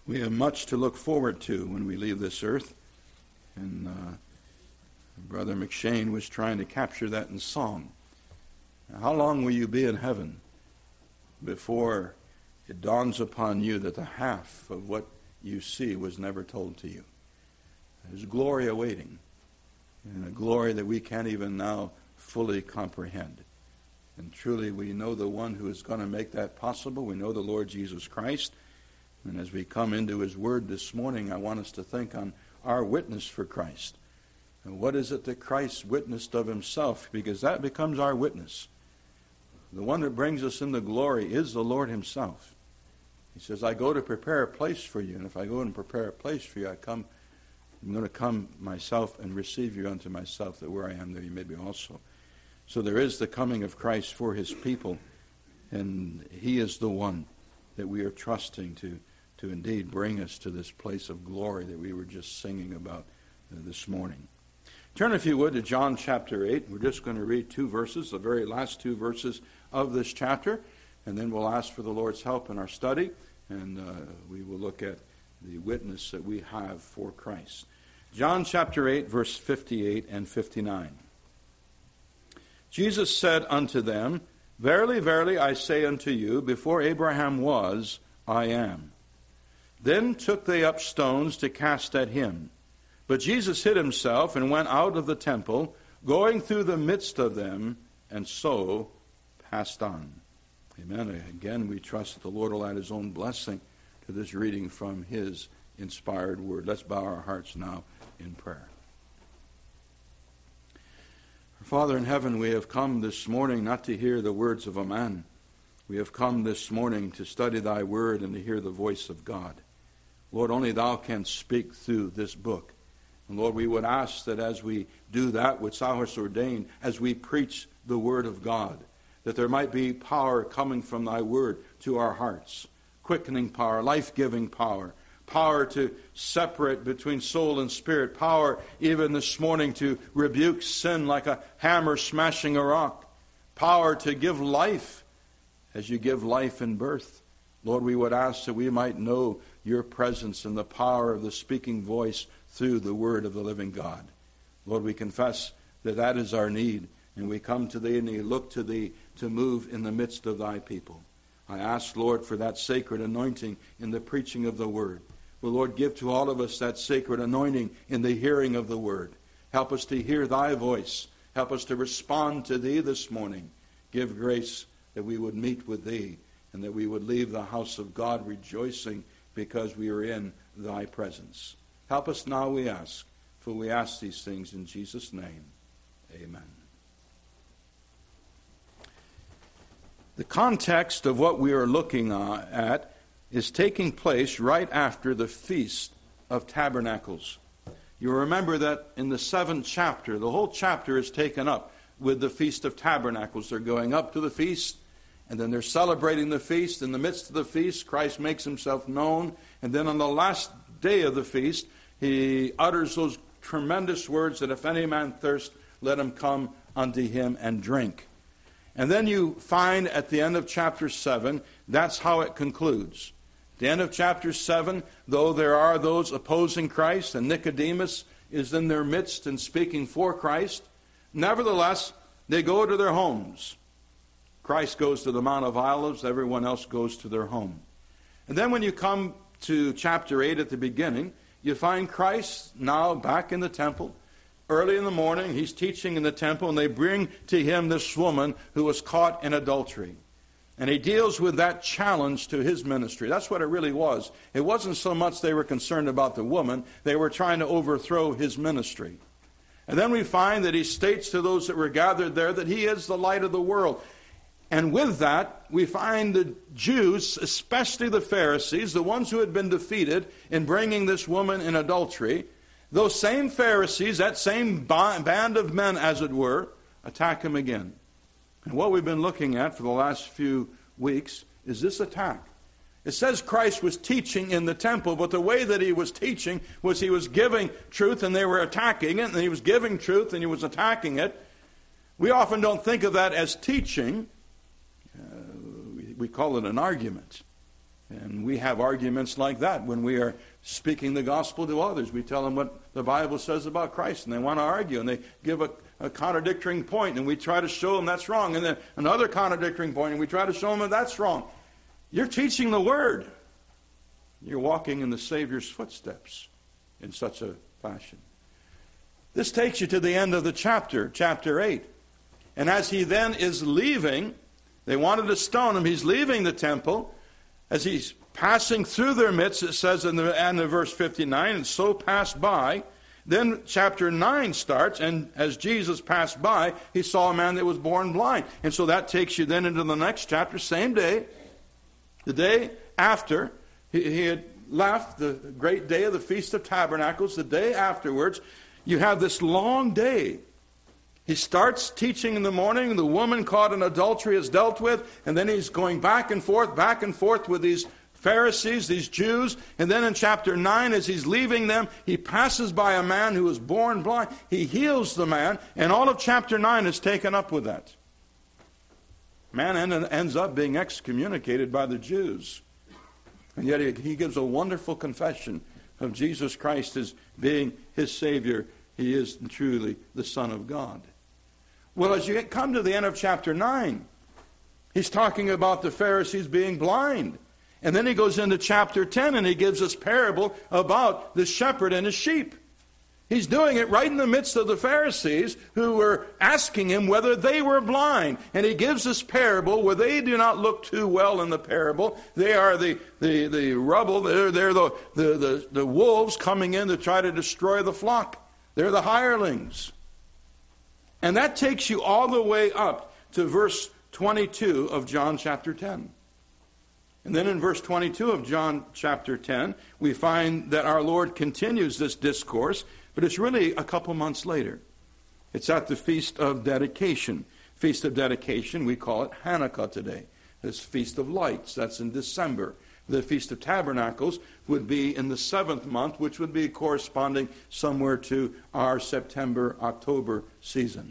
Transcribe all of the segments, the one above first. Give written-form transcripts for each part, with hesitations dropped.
We have much to look forward to when we leave this earth. And Brother McShane was trying to capture that in song. Now, how long will you be in heaven before it dawns upon you that the half of what you see was never told to you? There's glory awaiting, and a glory that we can't even now fully comprehend. And truly we know the one who is going to make that possible. We know the Lord Jesus Christ. And as we come into his word this morning, I want us to think on our witness for Christ. And what is it that Christ witnessed of himself? Because that becomes our witness. The one that brings us into glory is the Lord himself. He says, I go to prepare a place for you. And if I go and prepare a place for you, I'm going to come myself and receive you unto myself, that where I am, there you may be also. So there is the coming of Christ for his people. And he is the one that we are trusting to indeed bring us to this place of glory that we were just singing about this morning. Turn, if you would, to John chapter 8. We're just going to read two verses, the very last two verses of this chapter, and then we'll ask for the Lord's help in our study, and we will look at the witness that we have for Christ. John chapter 8, verse 58 and 59. Jesus said unto them, Verily, verily, I say unto you, before Abraham was, I am. Then took they up stones to cast at him. But Jesus hid himself and went out of the temple, going through the midst of them, and so passed on. Amen. Again, we trust that the Lord will add his own blessing to this reading from his inspired word. Let's bow our hearts now in prayer. Father in heaven, we have come this morning not to hear the words of a man. We have come this morning to study thy word and to hear the voice of God. Lord, only thou canst speak through this book. And Lord, we would ask that as we do that which thou hast ordained, as we preach the word of God, that there might be power coming from thy word to our hearts. Quickening power, life-giving power. Power to separate between soul and spirit. Power even this morning to rebuke sin like a hammer smashing a rock. Power to give life as you give life in birth. Lord, we would ask that we might know your presence and the power of the speaking voice through the word of the living God. Lord, we confess that that is our need, and we come to thee and we look to thee to move in the midst of thy people. I ask, Lord, for that sacred anointing in the preaching of the word. Will, Lord, give to all of us that sacred anointing in the hearing of the word. Help us to hear thy voice. Help us to respond to thee this morning. Give grace that we would meet with thee and that we would leave the house of God rejoicing because we are in thy presence. Help us now, we ask, for we ask these things in Jesus' name. Amen. The context of what we are looking at is taking place right after the Feast of Tabernacles. You remember that in the 7th chapter, the whole chapter is taken up with the Feast of Tabernacles. They're going up to the feast, and then they're celebrating the feast. In the midst of the feast, Christ makes himself known, and then on the last day of the feast, he utters those tremendous words that if any man thirst, let him come unto him and drink. And then you find at the end of chapter 7, that's how it concludes. At the end of chapter 7, though there are those opposing Christ, and Nicodemus is in their midst and speaking for Christ, nevertheless, they go to their homes. Christ goes to the Mount of Olives, everyone else goes to their home. And then when you come to chapter 8 at the beginning, you find Christ now back in the temple. Early in the morning, he's teaching in the temple, and they bring to him this woman who was caught in adultery. And he deals with that challenge to his ministry. That's what it really was. It wasn't so much they were concerned about the woman. They were trying to overthrow his ministry. And then we find that he states to those that were gathered there that he is the light of the world. And with that, we find the Jews, especially the Pharisees, the ones who had been defeated in bringing this woman in adultery, those same Pharisees, that same band of men, as it were, attack him again. And what we've been looking at for the last few weeks is this attack. It says Christ was teaching in the temple, but the way that he was teaching was he was giving truth and they were attacking it, and he was giving truth and he was attacking it. We often don't think of that as teaching. We call it an argument. And we have arguments like that when we are speaking the gospel to others. We tell them what the Bible says about Christ, and they want to argue, and they give a contradictory point, and we try to show them that's wrong, and then another contradictory point, and we try to show them that that's wrong. You're teaching the Word. You're walking in the Savior's footsteps in such a fashion. This takes you to the end of the chapter, chapter 8. And as he then is leaving, they wanted to stone him. He's leaving the temple. As he's passing through their midst, it says in the end of verse 59, and so passed by. Then chapter 9 starts, and as Jesus passed by, he saw a man that was born blind. And so that takes you then into the next chapter, same day, the day after he had left, the great day of the Feast of Tabernacles, the day afterwards, you have this long day. He starts teaching in the morning. The woman caught in adultery is dealt with. And then he's going back and forth with these Pharisees, these Jews. And then in chapter 9, as he's leaving them, he passes by a man who was born blind. He heals the man. And all of chapter 9 is taken up with that. Man ends up being excommunicated by the Jews. And yet he gives a wonderful confession of Jesus Christ as being his Savior. He is truly the Son of God. Well, as you come to the end of chapter 9, he's talking about the Pharisees being blind. And then he goes into chapter 10 and he gives us parable about the shepherd and his sheep. He's doing it right in the midst of the Pharisees who were asking him whether they were blind. And he gives this parable where they do not look too well in the parable. They are the rubble. They're the wolves coming in to try to destroy the flock. They're the hirelings. And that takes you all the way up to verse 22 of John chapter 10. And then in verse 22 of John chapter 10, we find that our Lord continues this discourse, but it's really a couple months later. It's at the Feast of Dedication. Feast of Dedication, we call it Hanukkah today. This Feast of Lights, that's in December. The Feast of Tabernacles would be in the 7th month, which would be corresponding somewhere to our September-October season.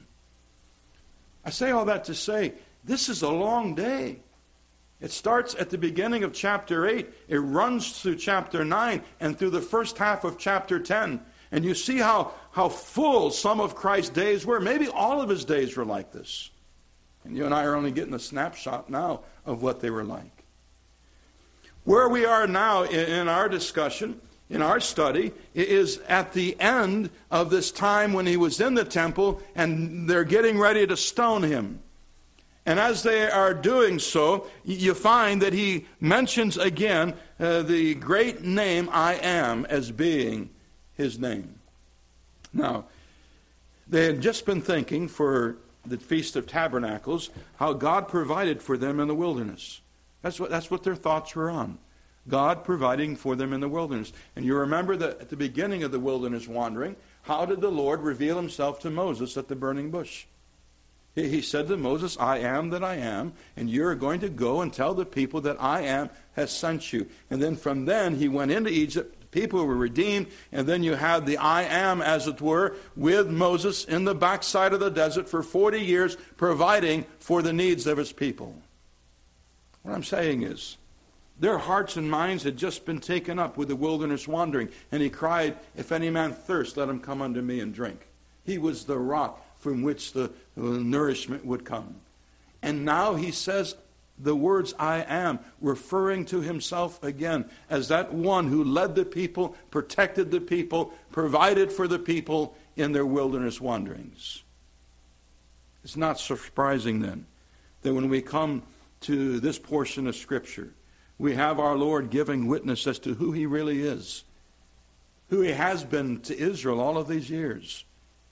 I say all that to say, this is a long day. It starts at the beginning of chapter 8. It runs through chapter 9 and through the first half of chapter 10. And you see how full some of Christ's days were. Maybe all of his days were like this. And you and I are only getting a snapshot now of what they were like. Where we are now in our discussion, in our study, is at the end of this time when he was in the temple and they're getting ready to stone him. And as they are doing so, you find that he mentions again the great name I am as being his name. Now, they had just been thinking for the Feast of Tabernacles how God provided for them in the wilderness. That's what their thoughts were on. God providing for them in the wilderness. And you remember that at the beginning of the wilderness wandering, how did the Lord reveal himself to Moses at the burning bush? He said to Moses, I am that I am, and you're going to go and tell the people that I am has sent you. And then from then he went into Egypt, the people were redeemed, and then you had the I am, as it were, with Moses in the backside of the desert for 40 years, providing for the needs of his people. What I'm saying is, their hearts and minds had just been taken up with the wilderness wandering, and he cried, if any man thirst, let him come unto me and drink. He was the rock from which the nourishment would come. And now he says the words I am, referring to himself again as that one who led the people, protected the people, provided for the people in their wilderness wanderings. It's not surprising then that when we come to this portion of Scripture, we have our Lord giving witness as to who he really is, who he has been to Israel all of these years.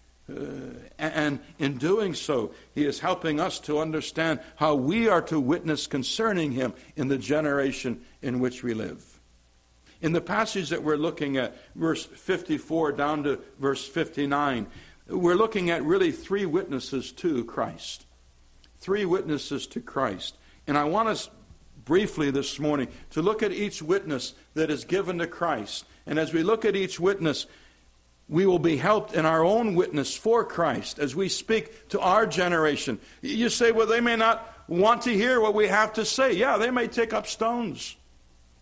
And in doing so, he is helping us to understand how we are to witness concerning him in the generation in which we live. In the passage that we're looking at, verse 54 down to verse 59, we're looking at really three witnesses to Christ. Three witnesses to Christ. And I want us briefly this morning to look at each witness that is given to Christ. And as we look at each witness, we will be helped in our own witness for Christ as we speak to our generation. You say, well, they may not want to hear what we have to say. Yeah, they may take up stones.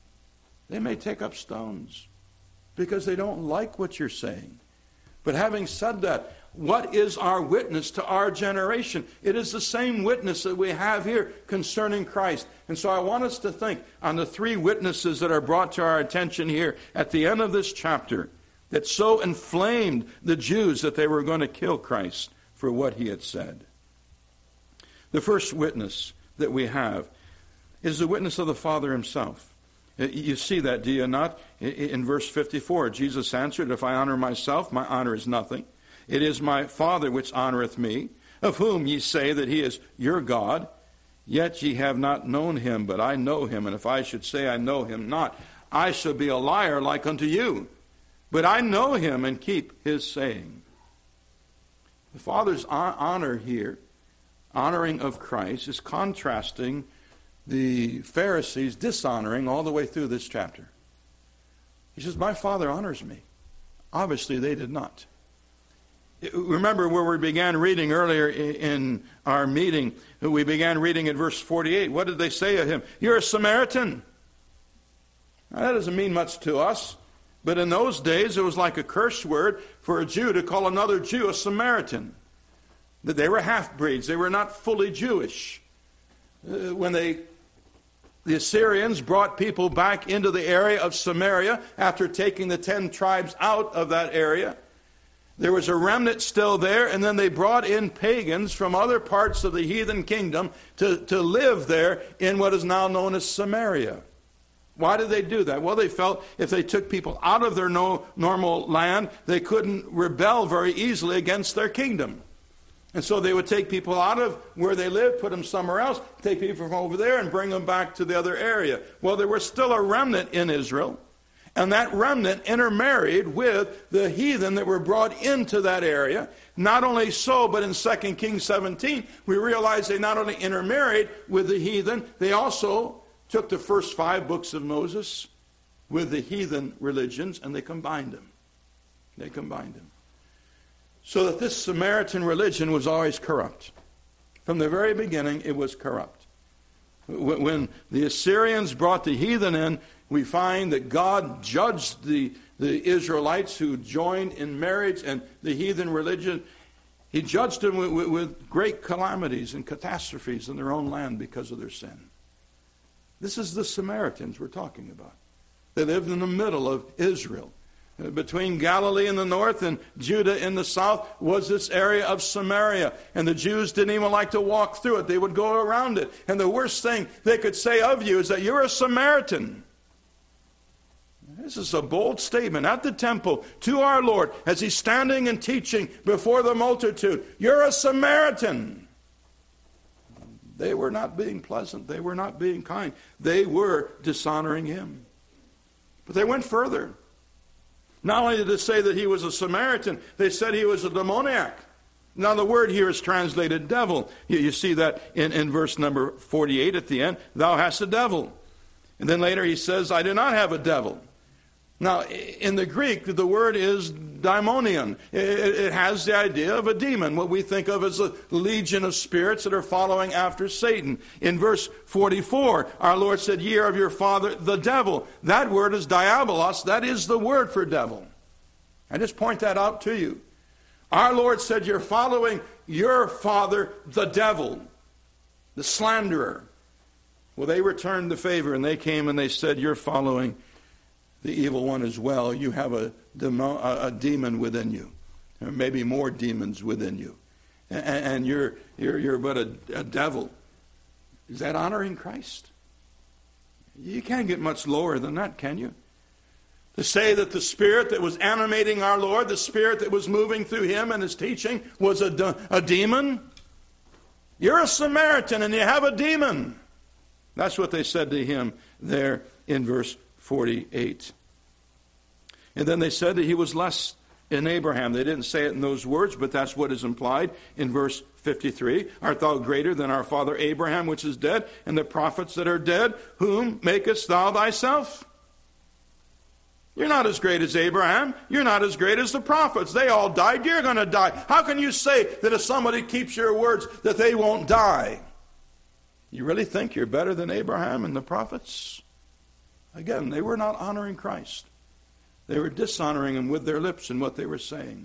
They may take up stones because they don't like what you're saying. But having said that, what is our witness to our generation? It is the same witness that we have here concerning Christ. And so I want us to think on the three witnesses that are brought to our attention here at the end of this chapter that so inflamed the Jews that they were going to kill Christ for what he had said. The first witness that we have is the witness of the Father himself. You see that, do you not? In verse 54, Jesus answered, "If I honor myself, my honor is nothing. It is my Father which honoreth me, of whom ye say that he is your God. Yet ye have not known him, but I know him. And if I should say I know him not, I shall be a liar like unto you. But I know him and keep his saying." The Father's honor here, honoring of Christ, is contrasting the Pharisees dishonoring all the way through this chapter. He says, my Father honors me. Obviously, they did not. Remember where we began reading earlier in our meeting, we began reading at verse 48. What did they say of him? You're a Samaritan. Now, that doesn't mean much to us, but in those days it was like a curse word for a Jew to call another Jew a Samaritan. That they were half-breeds. They were not fully Jewish. When the Assyrians brought people back into the area of Samaria after taking the 10 tribes out of that area, there was a remnant still there, and then they brought in pagans from other parts of the heathen kingdom to live there in what is now known as Samaria. Why did they do that? Well, they felt if they took people out of their normal land, they couldn't rebel very easily against their kingdom. And so they would take people out of where they lived, put them somewhere else, take people from over there and bring them back to the other area. Well, there was still a remnant in Israel, and that remnant intermarried with the heathen that were brought into that area. Not only so, but in 2 Kings 17, we realize they not only intermarried with the heathen, they also took the first 5 books of Moses with the heathen religions, and they combined them. They combined them. So that this Samaritan religion was always corrupt. From the very beginning, it was corrupt. When the Assyrians brought the heathen in, we find that God judged the Israelites who joined in marriage and the heathen religion. He judged them with great calamities and catastrophes in their own land because of their sin. This is the Samaritans we're talking about. They lived in the middle of Israel. Between Galilee in the north and Judah in the south was this area of Samaria. And the Jews didn't even like to walk through it. They would go around it. And the worst thing they could say of you is that you're a Samaritan. This is a bold statement at the temple to our Lord as he's standing and teaching before the multitude. You're a Samaritan. They were not being pleasant. They were not being kind. They were dishonoring him. But they went further. Not only did they say that he was a Samaritan, they said he was a demoniac. Now the word here is translated devil. You see that in verse number 48 at the end. Thou hast a devil. And then later he says, I do not have a devil. Now in the Greek, the word is daimonion. It has the idea of a demon, what we think of as a legion of spirits that are following after Satan. In verse 44, our Lord said, ye are of your father, the devil. That word is diabolos. That is the word for devil. I just point that out to you. Our Lord said, you're following your father, the devil, the slanderer. Well, they returned the favor, and they came and they said, you're following the evil one as well. You have a demon within you, or maybe more demons within you, and you're but a devil. Is that honoring Christ? You can't get much lower than that, can you? To say that the spirit that was animating our Lord, the spirit that was moving through him and his teaching, was a demon? You're a Samaritan and you have a demon. That's what they said to him there in verse 48. And then they said that he was less than Abraham. They didn't say it in those words, but that's what is implied in verse 53. Art thou greater than our father Abraham, which is dead, and the prophets that are dead? Whom makest thou thyself? You're not as great as Abraham. You're not as great as the prophets. They all died. You're going to die. How can you say that if somebody keeps your words that they won't die? You really think you're better than Abraham and the prophets? Again, they were not honoring Christ. They were dishonoring him with their lips and what they were saying.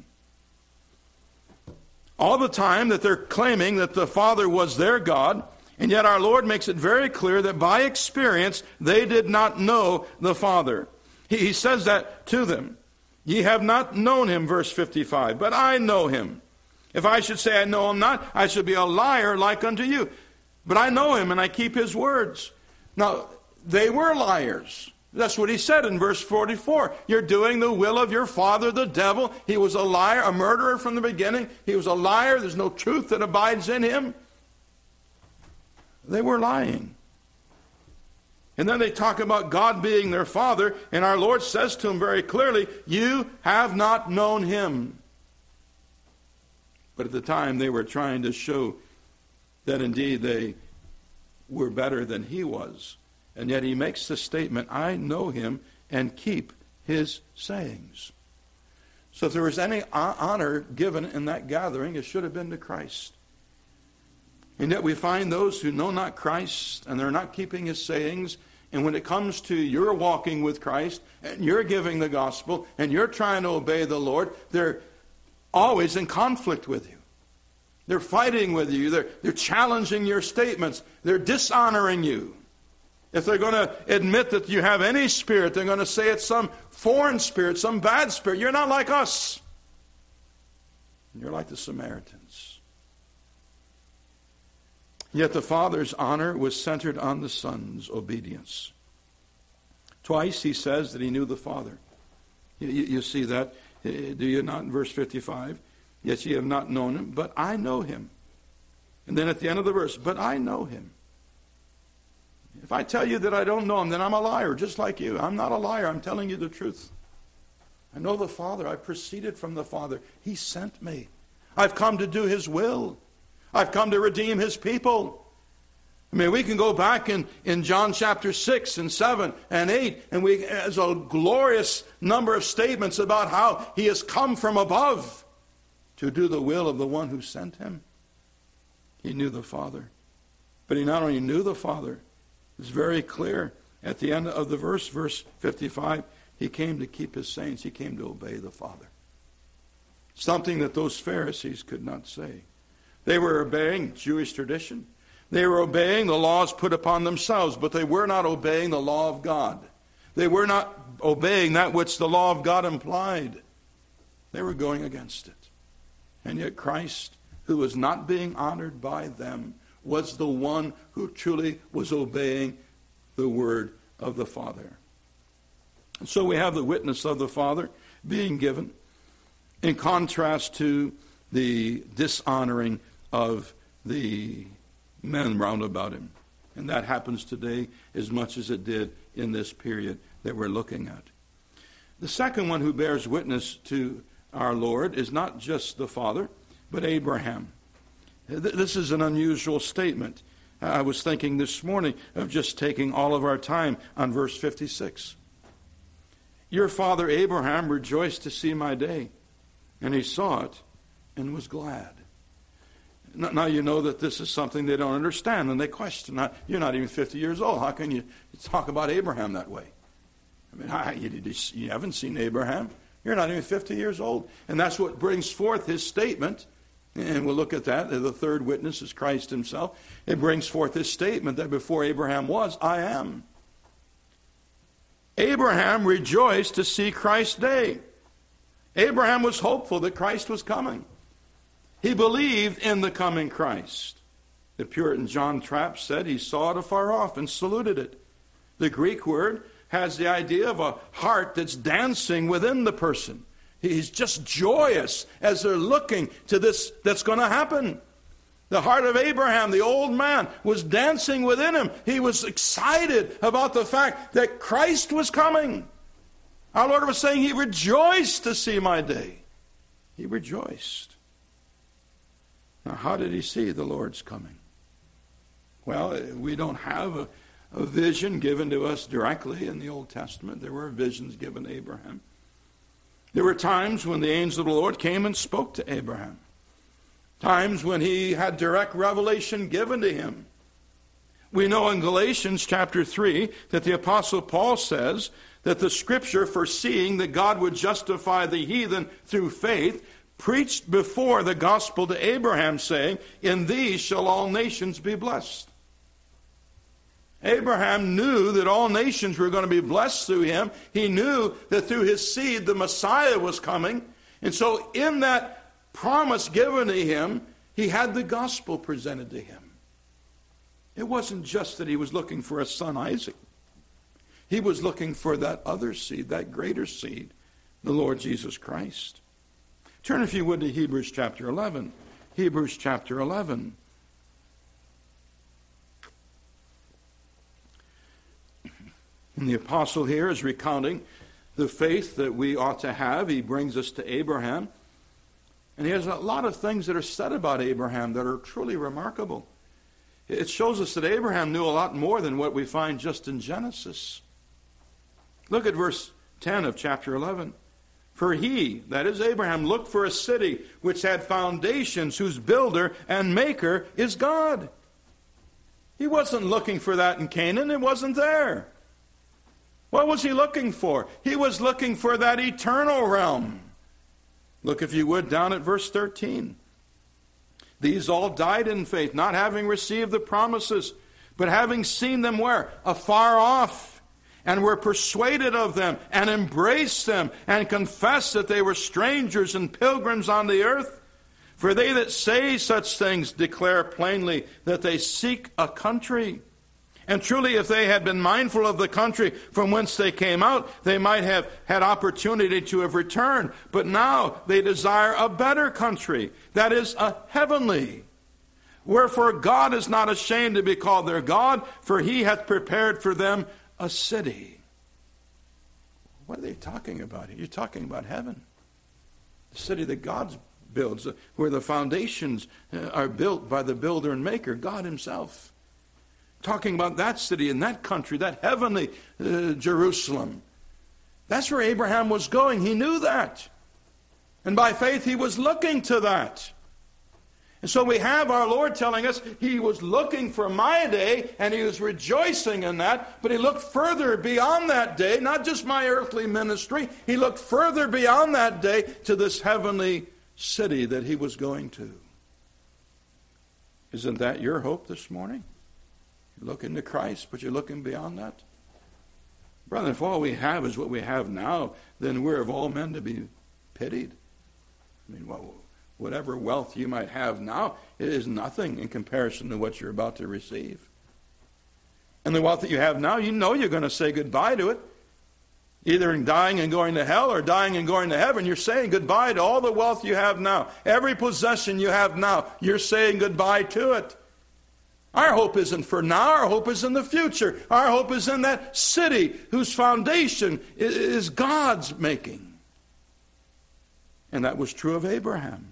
All the time that they're claiming that the Father was their God, and yet our Lord makes it very clear that by experience they did not know the Father. He says that to them. Ye have not known him, verse 55, but I know him. If I should say I know him not, I should be a liar like unto you. But I know him and I keep his words. Now, they were liars. That's what he said in verse 44. You're doing the will of your father, the devil. He was a liar, a murderer from the beginning. He was a liar. There's no truth that abides in him. They were lying. And then they talk about God being their Father, and our Lord says to them very clearly, you have not known him. But at the time they were trying to show that indeed they were better than he was. And yet he makes the statement, I know him and keep his sayings. So if there was any honor given in that gathering, it should have been to Christ. And yet we find those who know not Christ and they're not keeping his sayings. And when it comes to your walking with Christ and you're giving the gospel and you're trying to obey the Lord, they're always in conflict with you. They're fighting with you. They're challenging your statements. They're dishonoring you. If they're going to admit that you have any spirit, they're going to say it's some foreign spirit, some bad spirit. You're not like us. You're like the Samaritans. Yet the Father's honor was centered on the Son's obedience. Twice he says that he knew the Father. You see that, do you not, in verse 55? Yet ye have not known him, but I know him. And then at the end of the verse, but I know him. If I tell you that I don't know him, then I'm a liar, just like you. I'm not a liar. I'm telling you the truth. I know the Father. I proceeded from the Father. He sent me. I've come to do his will. I've come to redeem his people. I mean, we can go back in John chapter 6 and 7 and 8, and there's a glorious number of statements about how he has come from above to do the will of the one who sent him. He knew the Father. But he not only knew the Father, it's very clear at the end of the verse 55, he came to keep his sayings. He came to obey the Father. Something that those Pharisees could not say. They were obeying Jewish tradition. They were obeying the laws put upon themselves, but they were not obeying the law of God. They were not obeying that which the law of God implied. They were going against it. And yet Christ, who was not being honored by them, was the one who truly was obeying the word of the Father. And so we have the witness of the Father being given in contrast to the dishonoring of the men round about him. And that happens today as much as it did in this period that we're looking at. The second one who bears witness to our Lord is not just the Father, but Abraham. This is an unusual statement. I was thinking this morning of just taking all of our time on verse 56. Your father Abraham rejoiced to see my day, and he saw it and was glad. Now you know that this is something they don't understand, and they question. You're not even 50 years old. How can you talk about Abraham that way? I mean, you haven't seen Abraham. You're not even 50 years old. And that's what brings forth his statement. And we'll look at that. The third witness is Christ himself. It brings forth his statement that before Abraham was, I am. Abraham rejoiced to see Christ's day. Abraham was hopeful that Christ was coming. He believed in the coming Christ. The Puritan John Trapp said he saw it afar off and saluted it. The Greek word has the idea of a heart that's dancing within the person. He's just joyous as they're looking to this that's going to happen. The heart of Abraham, the old man, was dancing within him. He was excited about the fact that Christ was coming. Our Lord was saying he rejoiced to see my day. He rejoiced. Now, how did he see the Lord's coming? Well, we don't have a vision given to us directly in the Old Testament. There were visions given to Abraham. There were times when the angel of the Lord came and spoke to Abraham. Times when he had direct revelation given to him. We know in Galatians chapter 3 that the Apostle Paul says that the Scripture, foreseeing that God would justify the heathen through faith, preached before the gospel to Abraham, saying, "In thee shall all nations be blessed." Abraham knew that all nations were going to be blessed through him. He knew that through his seed the Messiah was coming. And so in that promise given to him, he had the gospel presented to him. It wasn't just that he was looking for a son, Isaac. He was looking for that other seed, that greater seed, the Lord Jesus Christ. Turn, if you would, to Hebrews chapter 11. Hebrews chapter 11. And the apostle here is recounting the faith that we ought to have. He brings us to Abraham. And he has a lot of things that are said about Abraham that are truly remarkable. It shows us that Abraham knew a lot more than what we find just in Genesis. Look at verse 10 of chapter 11. For he, that is Abraham, looked for a city which had foundations, whose builder and maker is God. He wasn't looking for that in Canaan. It wasn't there. What was he looking for? He was looking for that eternal realm. Look, if you would, down at verse 13. These all died in faith, not having received the promises, but having seen them where? Afar off, and were persuaded of them, and embraced them, and confessed that they were strangers and pilgrims on the earth. For they that say such things declare plainly that they seek a country. And truly, if they had been mindful of the country from whence they came out, they might have had opportunity to have returned. But now they desire a better country, that is, a heavenly. Wherefore God is not ashamed to be called their God, for he hath prepared for them a city. What are they talking about here? You're talking about heaven. The city that God builds, where the foundations are built by the builder and maker, God himself. Talking about that city and that country, that heavenly Jerusalem. That's where Abraham was going. He knew that. And by faith he was looking to that. And so we have our Lord telling us he was looking for my day and he was rejoicing in that. But he looked further beyond that day, not just my earthly ministry. He looked further beyond that day to this heavenly city that he was going to. Isn't that your hope this morning? You're looking to Christ, but you're looking beyond that. Brother, if all we have is what we have now, then we're of all men to be pitied. I mean, whatever wealth you might have now, it is nothing in comparison to what you're about to receive. And the wealth that you have now, you know you're going to say goodbye to it. Either in dying and going to hell or dying and going to heaven. You're saying goodbye to all the wealth you have now. Every possession you have now, you're saying goodbye to it. Our hope isn't for now. Our hope is in the future. Our hope is in that city whose foundation is God's making. And that was true of Abraham.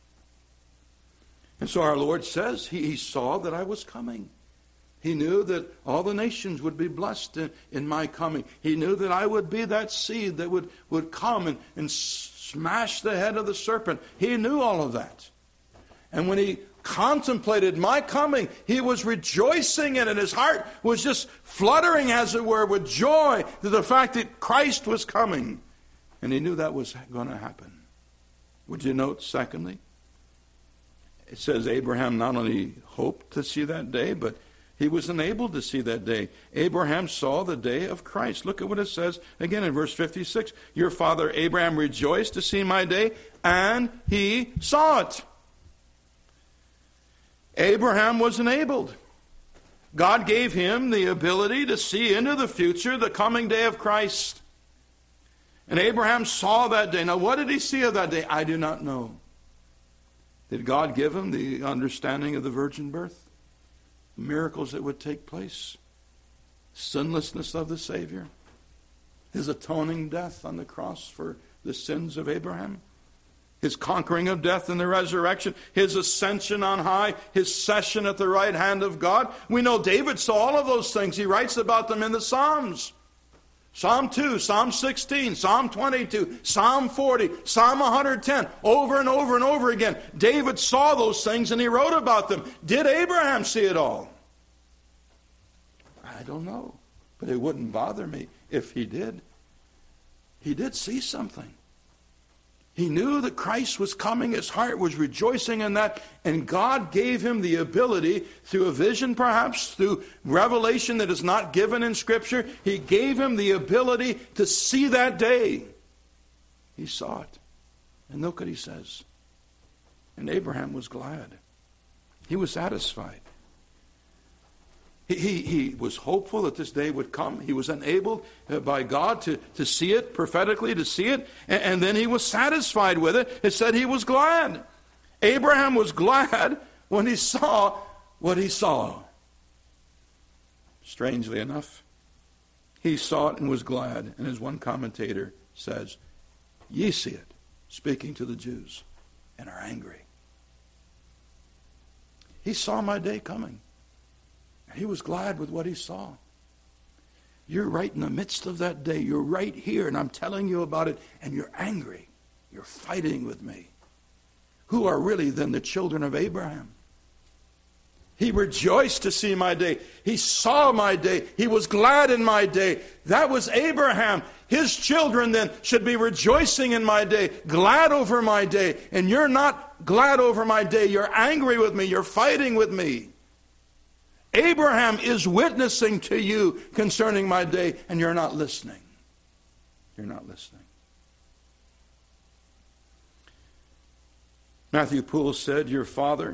And so our Lord says he saw that I was coming. He knew that all the nations would be blessed in my coming. He knew that I would be that seed that would come and smash the head of the serpent. He knew all of that. And when he contemplated my coming, he was rejoicing in it. His heart was just fluttering, as it were, with joy to the fact that Christ was coming. And he knew that was going to happen. Would you note, secondly, it says Abraham not only hoped to see that day, but he was enabled to see that day. Abraham saw the day of Christ. Look at what it says again in verse 56. Your father Abraham rejoiced to see my day, and he saw it. Abraham was enabled. God gave him the ability to see into the future, the coming day of Christ. And Abraham saw that day. Now, what did he see of that day? I do not know. Did God give him the understanding of the virgin birth? Miracles that would take place? Sinlessness of the Savior? His atoning death on the cross for the sins of Abraham? His conquering of death and the resurrection, his ascension on high, his session at the right hand of God. We know David saw all of those things. He writes about them in the Psalms. Psalm 2, Psalm 16, Psalm 22, Psalm 40, Psalm 110, over and over and over again. David saw those things and he wrote about them. Did Abraham see it all? I don't know. But it wouldn't bother me if he did. He did see something. He knew that Christ was coming. His heart was rejoicing in that. And God gave him the ability, through a vision perhaps, through revelation that is not given in Scripture, he gave him the ability to see that day. He saw it. And look what he says. And Abraham was glad. He was satisfied. He was hopeful that this day would come. He was enabled by God to see it, prophetically to see it, and then he was satisfied with it. It said he was glad. Abraham was glad when he saw what he saw. Strangely enough, he saw it and was glad. And as one commentator says, ye see it, speaking to the Jews, and are angry. He saw my day coming. He was glad with what he saw. You're right in the midst of that day. You're right here, and I'm telling you about it, and you're angry. You're fighting with me. Who are really then the children of Abraham? He rejoiced to see my day. He saw my day. He was glad in my day. That was Abraham. His children then should be rejoicing in my day, glad over my day. And you're not glad over my day. You're angry with me. You're fighting with me. Abraham is witnessing to you concerning my day, and you're not listening. You're not listening. Matthew Poole said, this father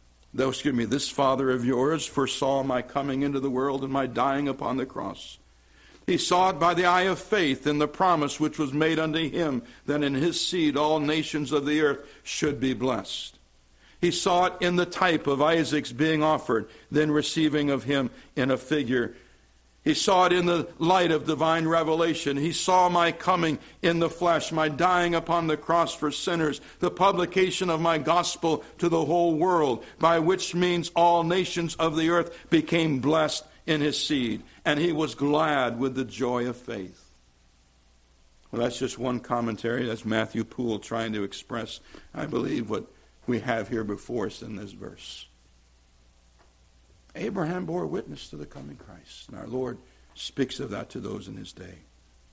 of yours foresaw my coming into the world and my dying upon the cross. He saw it by the eye of faith in the promise which was made unto him, that in his seed all nations of the earth should be blessed. He saw it in the type of Isaac's being offered, then receiving of him in a figure. He saw it in the light of divine revelation. He saw my coming in the flesh, my dying upon the cross for sinners, the publication of my gospel to the whole world, by which means all nations of the earth became blessed in his seed. And he was glad with the joy of faith. Well, that's just one commentary. That's Matthew Poole trying to express, I believe, what we have here before us in this verse. Abraham bore witness to the coming Christ, and our Lord speaks of that to those in his day.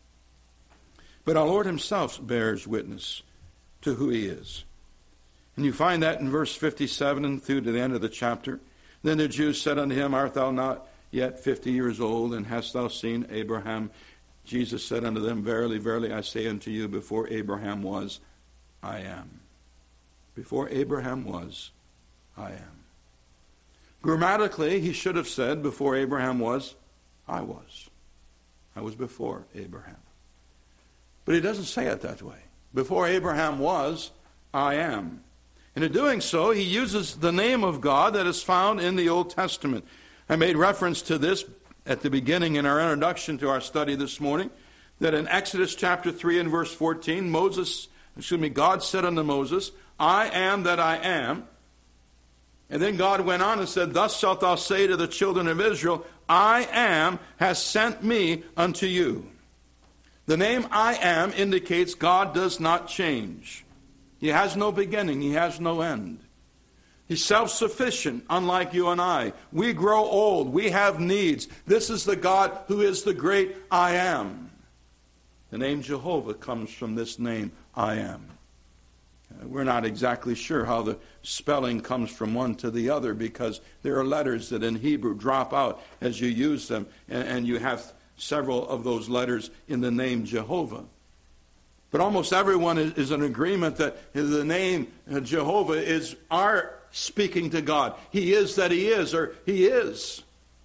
But our Lord himself bears witness to who he is. And you find that in verse 57 and through to the end of the chapter. Then the Jews said unto him, art thou not yet 50 years old, and hast thou seen Abraham? Jesus said unto them, verily, verily, I say unto you, before Abraham was, I am. Before Abraham was, I am. Grammatically, he should have said, before Abraham was, I was. I was before Abraham. But he doesn't say it that way. Before Abraham was, I am. And in doing so, he uses the name of God that is found in the Old Testament. I made reference to this at the beginning in our introduction to our study this morning, that in Exodus chapter 3 and verse 14, God said unto Moses, I am that I am. And then God went on and said, thus shalt thou say to the children of Israel, I am has sent me unto you. The name I am indicates God does not change. He has no beginning. He has no end. He's self-sufficient, unlike you and I. We grow old. We have needs. This is the God who is the great I am. The name Jehovah comes from this name, I am. We're not exactly sure how the spelling comes from one to the other, because there are letters that in Hebrew drop out as you use them, and you have several of those letters in the name Jehovah. But almost everyone is in agreement that the name Jehovah is our speaking to God. He is that he is, or he is.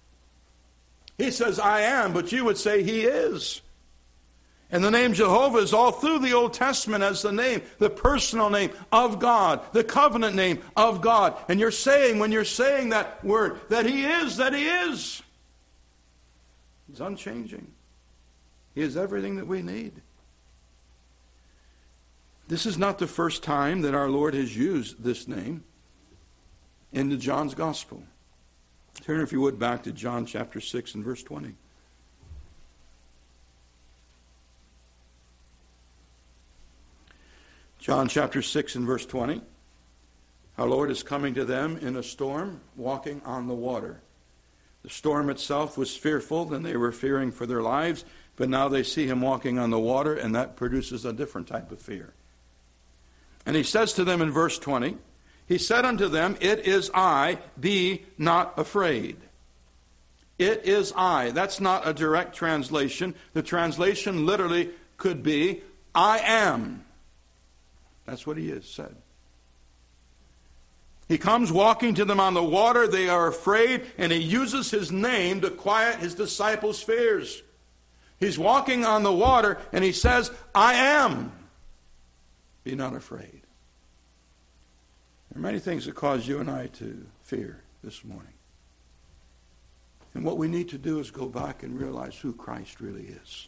He says, I am, but you would say he is. And the name Jehovah is all through the Old Testament as the name, the personal name of God, the covenant name of God. And you're saying, when you're saying that word, that he is, that he is. He's unchanging. He is everything that we need. This is not the first time that our Lord has used this name in John's Gospel. Turn, if you would, back to John chapter 6 and verse 20. John chapter 6 and verse 20. Our Lord is coming to them in a storm, walking on the water. The storm itself was fearful, and they were fearing for their lives, but now they see him walking on the water, and that produces a different type of fear. And he says to them in verse 20, he said unto them, "It is I, be not afraid." It is I. That's not a direct translation. The translation literally could be, I am. That's what he has said. He comes walking to them on the water. They are afraid, and he uses his name to quiet his disciples' fears. He's walking on the water, and he says, I am. Be not afraid. There are many things that cause you and I to fear this morning. And what we need to do is go back and realize who Christ really is.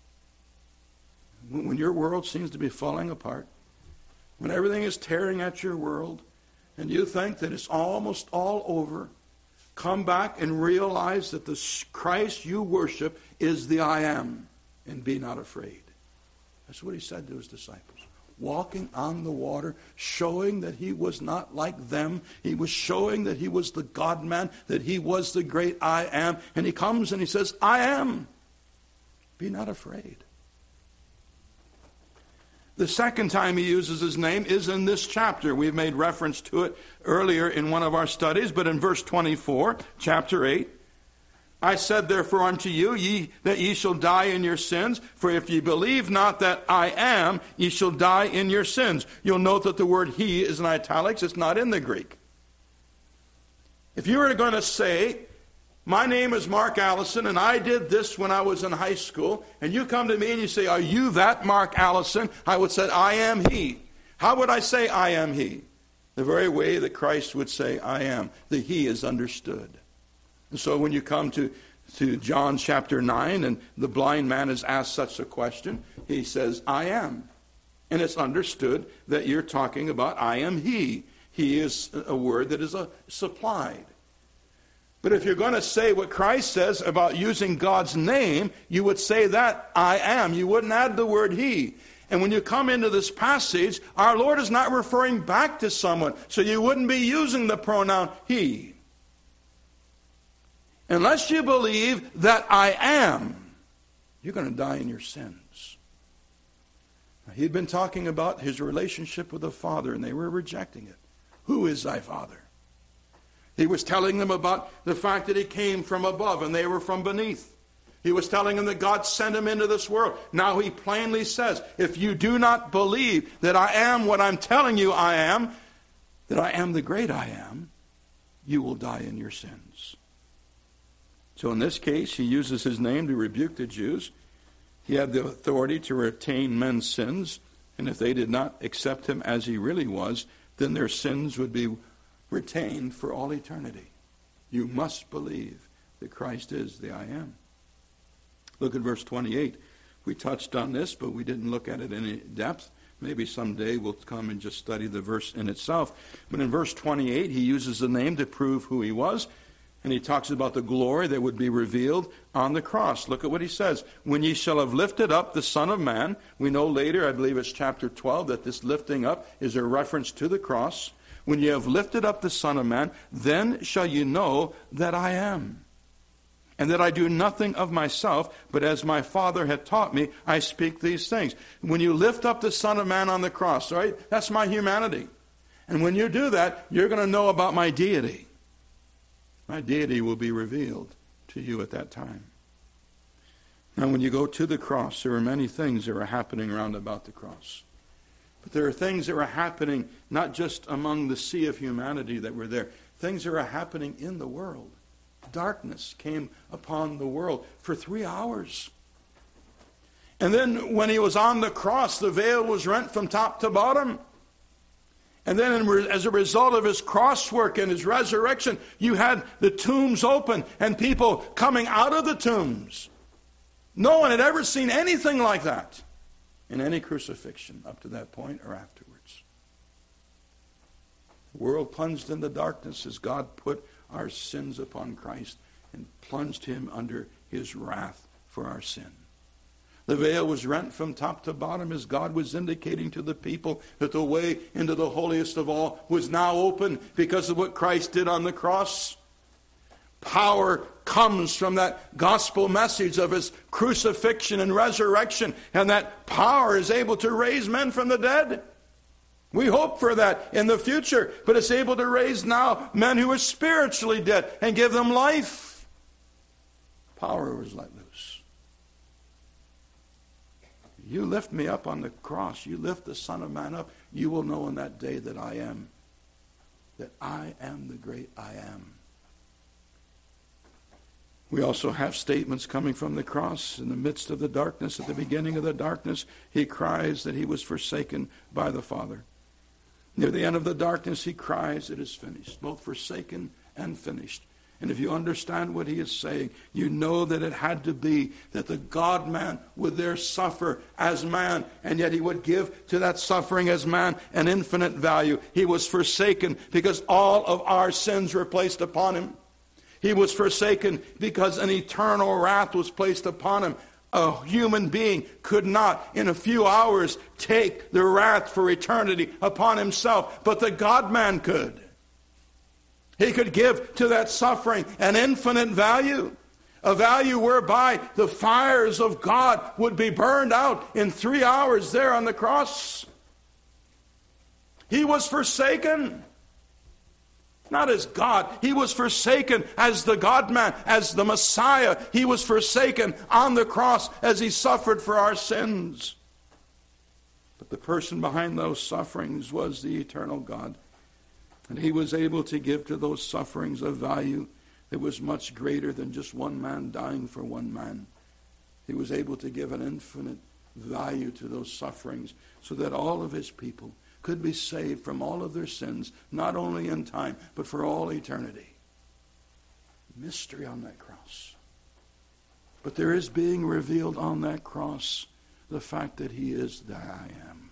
When your world seems to be falling apart, when everything is tearing at your world, and you think that it's almost all over, come back and realize that the Christ you worship is the I am, and be not afraid. That's what he said to his disciples. Walking on the water, showing that he was not like them. He was showing that he was the God-man, that he was the great I am. And he comes and he says, I am. Be not afraid. The second time he uses his name is in this chapter. We've made reference to it earlier in one of our studies, but in verse 24, chapter 8, I said therefore unto you, that ye shall die in your sins, for if ye believe not that I am, ye shall die in your sins. You'll note that the word he is in italics. It's not in the Greek. If you were going to say, my name is Mark Allison, and I did this when I was in high school, and you come to me and you say, are you that Mark Allison? I would say, I am he. How would I say I am he? The very way that Christ would say, I am. The he is understood. And so when you come to John chapter 9, and the blind man is asked such a question, he says, I am. And it's understood that you're talking about I am he. He is a word that is supplied. But if you're going to say what Christ says about using God's name, you would say that I am. You wouldn't add the word he. And when you come into this passage, our Lord is not referring back to someone. So you wouldn't be using the pronoun he. Unless you believe that I am, you're going to die in your sins. Now, he'd been talking about his relationship with the Father, and they were rejecting it. Who is thy Father? He was telling them about the fact that he came from above, and they were from beneath. He was telling them that God sent him into this world. Now he plainly says, if you do not believe that I am what I'm telling you I am, that I am the great I am, you will die in your sins. So in this case, he uses his name to rebuke the Jews. He had the authority to retain men's sins, and if they did not accept him as he really was, then their sins would be retained for all eternity. You must believe that Christ is the I am. Look at verse 28. We touched on this, but we didn't look at it in any depth. Maybe someday we'll come and just study the verse in itself. But in verse 28, he uses the name to prove who he was. And he talks about the glory that would be revealed on the cross. Look at what he says. When ye shall have lifted up the Son of Man. We know later, I believe it's chapter 12, that this lifting up is a reference to the cross. When ye have lifted up the Son of Man, then shall ye know that I am. And that I do nothing of myself, but as my Father had taught me, I speak these things. When you lift up the Son of Man on the cross, right? That's my humanity. And when you do that, you're going to know about my deity. My deity will be revealed to you at that time. Now, when you go to the cross, there are many things that are happening round about the cross. But there are things that are happening not just among the sea of humanity that were there. Things that are happening in the world. Darkness came upon the world for 3 hours. And then when he was on the cross, the veil was rent from top to bottom. And then as a result of his cross work and his resurrection, you had the tombs open and people coming out of the tombs. No one had ever seen anything like that in any crucifixion up to that point or afterwards. The world plunged into darkness as God put our sins upon Christ and plunged him under his wrath for our sin. The veil was rent from top to bottom as God was indicating to the people that the way into the holiest of all was now open because of what Christ did on the cross. Power comes from that gospel message of his crucifixion and resurrection, and that power is able to raise men from the dead. We hope for that in the future, but it's able to raise now men who are spiritually dead and give them life. Power was let loose. You lift me up on the cross, you lift the Son of Man up, you will know in that day that I am the great I am. We also have statements coming from the cross. In the midst of the darkness, at the beginning of the darkness, he cries that he was forsaken by the Father. Near the end of the darkness, he cries, it is finished, both forsaken and finished. And if you understand what he is saying, you know that it had to be that the God-man would there suffer as man, and yet he would give to that suffering as man an infinite value. He was forsaken because all of our sins were placed upon him. He was forsaken because an eternal wrath was placed upon him. A human being could not, in a few hours, take the wrath for eternity upon himself, but the God-man could. He could give to that suffering an infinite value, a value whereby the fires of God would be burned out in 3 hours there on the cross. He was forsaken. Not as God. He was forsaken as the God-man, as the Messiah. He was forsaken on the cross as he suffered for our sins. But the person behind those sufferings was the eternal God. And he was able to give to those sufferings a value that was much greater than just one man dying for one man. He was able to give an infinite value to those sufferings so that all of his people could be saved from all of their sins, not only in time, but for all eternity. Mystery on that cross. But there is being revealed on that cross the fact that he is the I am.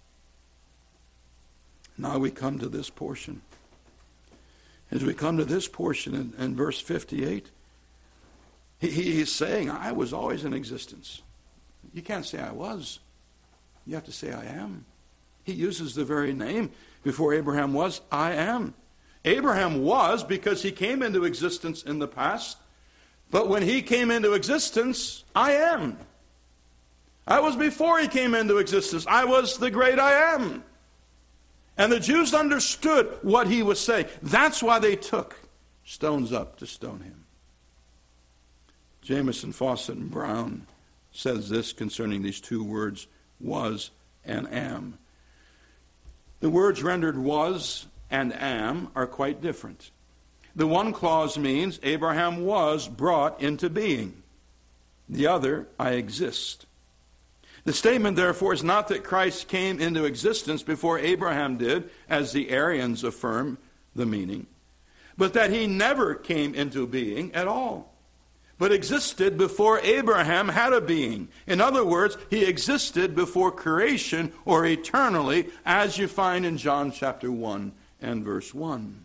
Now we come to this portion. As we come to this portion in verse 58, he's saying, I was always in existence. You can't say I was. You have to say I am. He uses the very name before Abraham was, I am. Abraham was because he came into existence in the past. But when he came into existence, I am. I was before he came into existence. I was the great I am. And the Jews understood what he was saying. That's why they took stones up to stone him. Jamieson, Fawcett, and Brown says this concerning these two words, was and am. The words rendered was and am are quite different. The one clause means Abraham was brought into being. The other, I exist. The statement, therefore, is not that Christ came into existence before Abraham did, as the Arians affirm the meaning, but that he never came into being at all, but existed before Abraham had a being. In other words, he existed before creation or eternally, as you find in John chapter 1 and verse 1.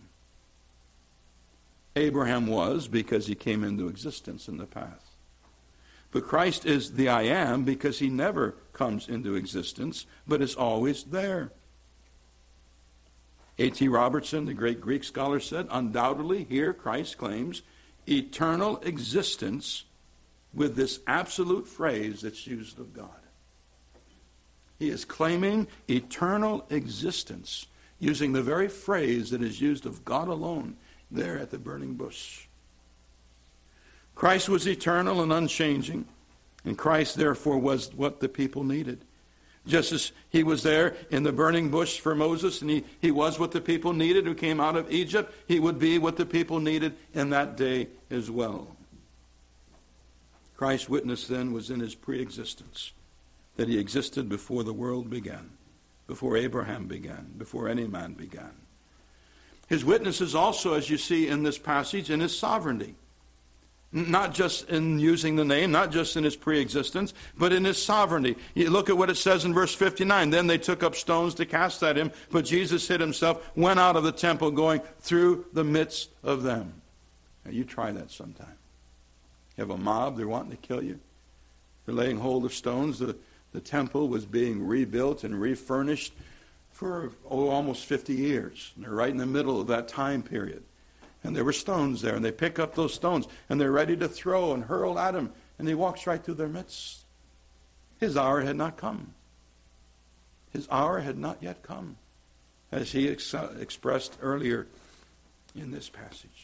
Abraham was because he came into existence in the past. But Christ is the I am because he never comes into existence, but is always there. A.T. Robertson, the great Greek scholar, said, undoubtedly here Christ claims eternal existence with this absolute phrase that's used of God. He is claiming eternal existence using the very phrase that is used of God alone there at the burning bush. Christ was eternal and unchanging, and Christ therefore was what the people needed. Just as he was there in the burning bush for Moses, and he was what the people needed who came out of Egypt, he would be what the people needed in that day as well. Christ's witness then was in his pre-existence, that he existed before the world began, before Abraham began, before any man began. His witness is also, as you see in this passage, in his sovereignty. Not just in using the name, not just in his pre-existence, but in his sovereignty. You look at what it says in verse 59. Then they took up stones to cast at him, but Jesus hid himself, went out of the temple, going through the midst of them. Now you try that sometime. You have a mob, they're wanting to kill you. They're laying hold of stones. The temple was being rebuilt and refurnished for almost 50 years. And they're right in the middle of that time period. And there were stones there, and they pick up those stones, and they're ready to throw and hurl at him, and he walks right through their midst. His hour had not come. His hour had not yet come, as he expressed earlier in this passage.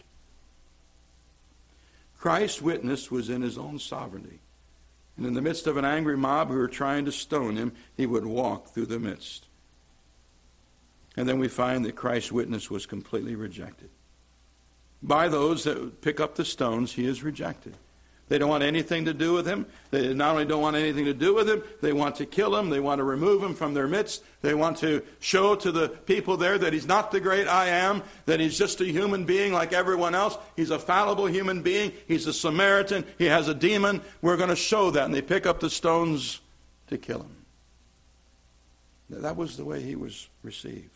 Christ's witness was in his own sovereignty. And in the midst of an angry mob who were trying to stone him, he would walk through the midst. And then we find that Christ's witness was completely rejected. By those that pick up the stones, he is rejected. They don't want anything to do with him. They not only don't want anything to do with him, they want to kill him. They want to remove him from their midst. They want to show to the people there that he's not the great I am, that he's just a human being like everyone else. He's a fallible human being. He's a Samaritan. He has a demon. We're going to show that. And they pick up the stones to kill him. That was the way he was received.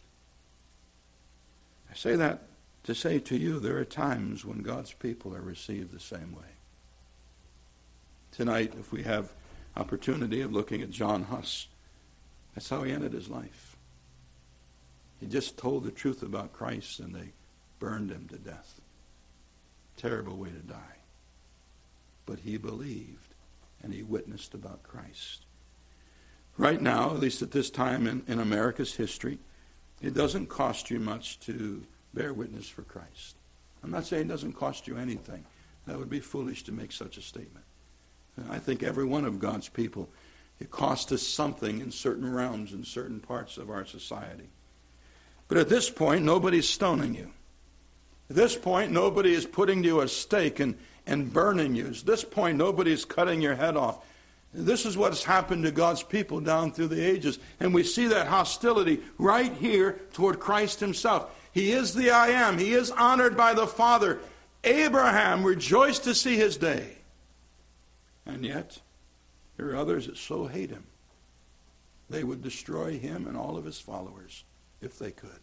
I say that to say to you, there are times when God's people are received the same way. Tonight, if we have opportunity of looking at John Huss, that's how he ended his life. He just told the truth about Christ, and they burned him to death. Terrible way to die. But he believed, and he witnessed about Christ. Right now, at least at this time in America's history, it doesn't cost you much to bear witness for Christ. I'm not saying it doesn't cost you anything. That would be foolish to make such a statement. I think every one of God's people, it costs us something in certain realms, in certain parts of our society. But at this point, nobody's stoning you. At this point, nobody is putting you a stake and burning you. At this point, nobody is cutting your head off. This is what's happened to God's people down through the ages. And we see that hostility right here toward Christ himself. He is the I am. He is honored by the Father. Abraham rejoiced to see his day. And yet, there are others that so hate him, they would destroy him and all of his followers if they could.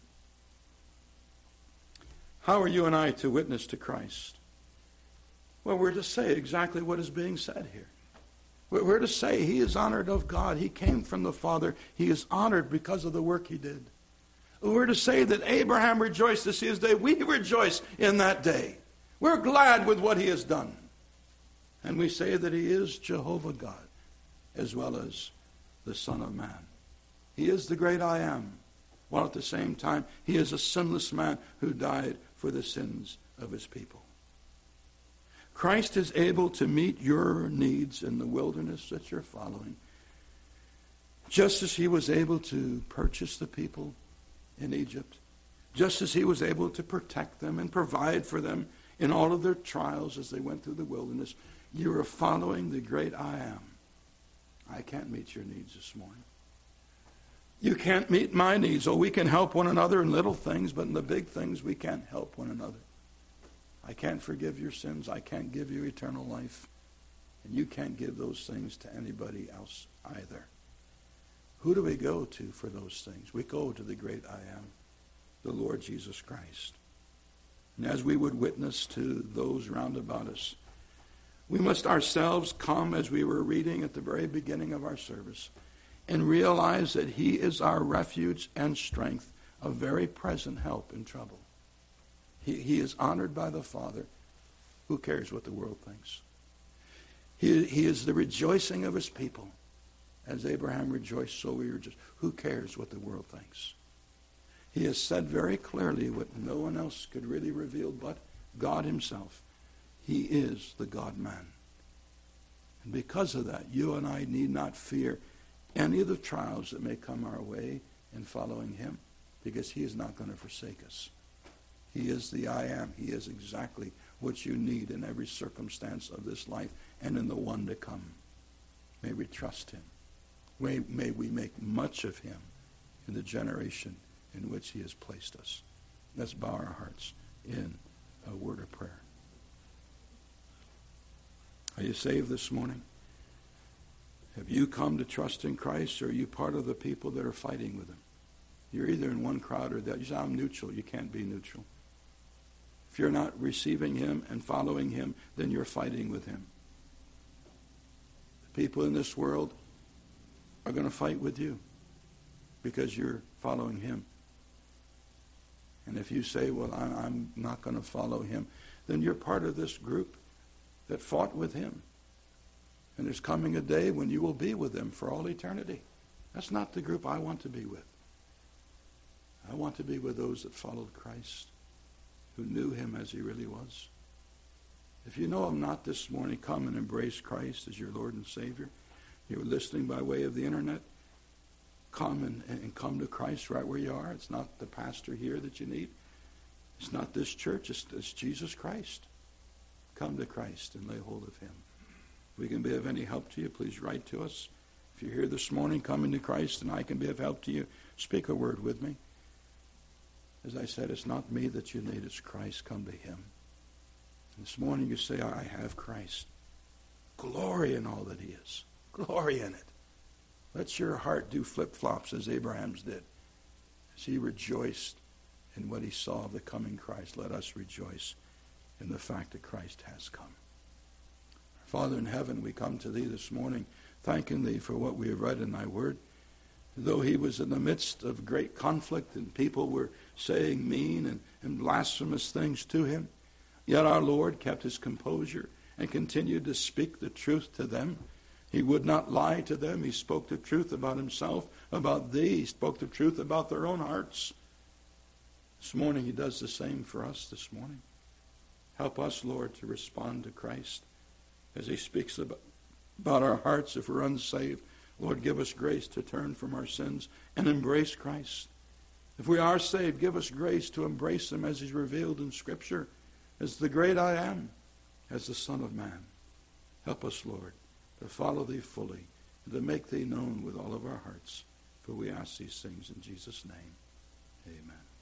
How are you and I to witness to Christ? Well, we're to say exactly what is being said here. We're to say he is honored of God. He came from the Father. He is honored because of the work he did. We're to say that Abraham rejoiced to see his day. We rejoice in that day. We're glad with what he has done. And we say that he is Jehovah God, as well as the Son of Man. He is the great I am, while at the same time he is a sinless man who died for the sins of his people. Christ is able to meet your needs in the wilderness that you're following, just as he was able to purchase the people in Egypt, just as he was able to protect them and provide for them in all of their trials as they went through the wilderness. You are following the great I am. I can't meet your needs this morning. You can't meet my needs. Oh, we can help one another in little things, but in the big things we can't help one another. I can't forgive your sins. I can't give you eternal life. And you can't give those things to anybody else either. Who do we go to for those things? We go to the great I am, the Lord Jesus Christ. And as we would witness to those round about us, we must ourselves come, as we were reading at the very beginning of our service, and realize that he is our refuge and strength, a very present help in trouble. He is honored by the Father. Who cares what the world thinks? He is the rejoicing of his people. As Abraham rejoiced, so we rejoice. Who cares what the world thinks? He has said very clearly what no one else could really reveal but God himself. He is the God-man. And because of that, you and I need not fear any of the trials that may come our way in following him, because he is not going to forsake us. He is the I am. He is exactly what you need in every circumstance of this life and in the one to come. May we trust him. May we make much of him in the generation in which he has placed us. Let's bow our hearts in a word of prayer. Are you saved this morning? Have you come to trust in Christ, or are you part of the people that are fighting with him? You're either in one crowd or that. You say, I'm neutral. You can't be neutral. If you're not receiving him and following him, then you're fighting with him. The people in this world are going to fight with you because you're following him. And if you say, well, I'm not going to follow him, then you're part of this group that fought with him. And there's coming a day when you will be with them for all eternity. That's not the group I want to be with. I want to be with those that followed Christ, who knew him as he really was. If you know him not this morning, come and embrace Christ as your Lord and Savior. You're listening by way of the internet. Come and come to Christ right where you are. It's not the pastor here that you need. It's not this church. It's Jesus Christ. Come to Christ and lay hold of him. If we can be of any help to you, please write to us. If you're here this morning coming to Christ and I can be of help to you, speak a word with me. As I said, it's not me that you need, it's Christ. Come to him. This morning you say, I have Christ. Glory in all that he is. Glory in it. Let your heart do flip-flops as Abraham's did. As he rejoiced in what he saw of the coming Christ, let us rejoice in the fact that Christ has come. Father in heaven, we come to thee this morning, thanking thee for what we have read in thy word. Though he was in the midst of great conflict and people were saying mean and blasphemous things to him, yet our Lord kept his composure and continued to speak the truth to them. He would not lie to them. He spoke the truth about himself, about thee. He spoke the truth about their own hearts. This morning he does the same for us this morning. Help us, Lord, to respond to Christ as he speaks about our hearts if we're unsaved. Lord, give us grace to turn from our sins and embrace Christ. If we are saved, give us grace to embrace him as he's revealed in Scripture, as the great I am, as the Son of Man. Help us, Lord, to follow thee fully and to make thee known with all of our hearts. For we ask these things in Jesus' name. Amen.